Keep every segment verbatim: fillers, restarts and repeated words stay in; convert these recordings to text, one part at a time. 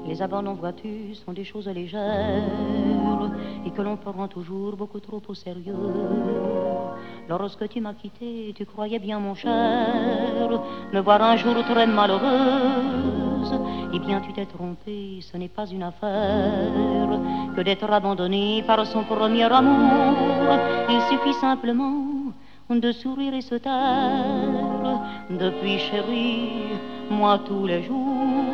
les abandons, vois-tu, sont des choses légères et que l'on prend toujours beaucoup trop au sérieux. Lorsque tu m'as quitté, tu croyais bien, mon cher, me voir un jour très malheureuse. Eh bien, tu t'es trompé, ce n'est pas une affaire que d'être abandonnée par son premier amour. Il suffit simplement de sourire et se taire. Depuis, chérie, moi tous les jours,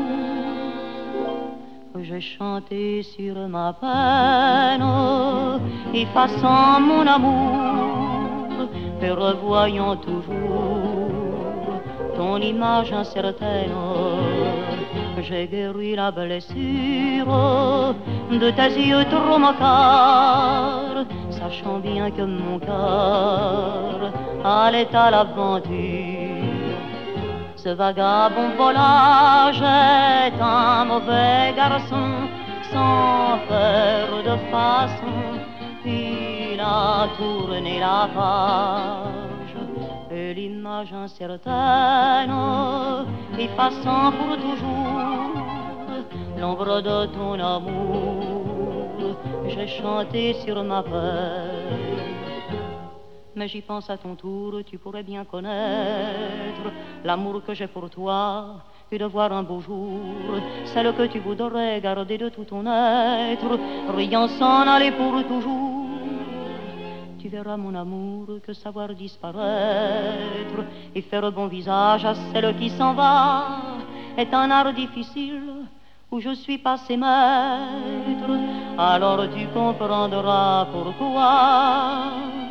j'ai chanté sur ma peine, effaçant mon amour et revoyant toujours ton image incertaine. J'ai guéri la blessure de tes yeux trop moquards, sachant bien que mon cœur allait à l'aventure. Ce vagabond volage est un mauvais garçon, sans faire de façon, il a tourné la page. Et l'image incertaine, effaçant pour toujours l'ombre de ton amour, j'ai chanté sur ma feuille. Mais j'y pense à ton tour, tu pourrais bien connaître l'amour que j'ai pour toi et de voir un beau jour celle que tu voudrais garder de tout ton être, riant s'en aller pour toujours. Tu verras mon amour que savoir disparaître et faire bon visage à celle qui s'en va est un art difficile où je suis passé maître. Alors tu comprendras pourquoi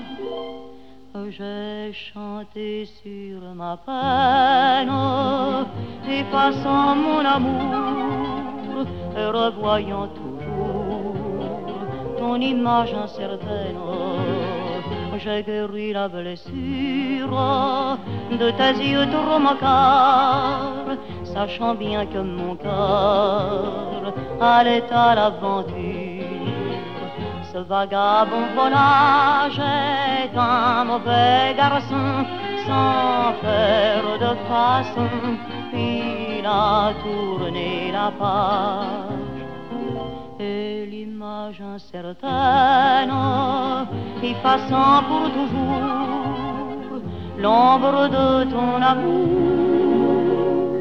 j'ai chanté sur ma peine, effaçant mon amour et revoyant toujours ton image incertaine. J'ai guéri la blessure de tes yeux trop moquards, sachant bien que mon cœur allait à l'aventure. Ce vagabond volage est un mauvais garçon, sans faire de façon, il a tourné la page. Et l'image incertaine, effaçant pour toujours l'ombre de ton amour,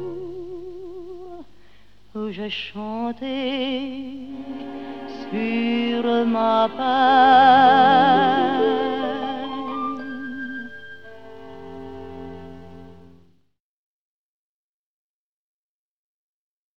j'ai chanté sur ma peine.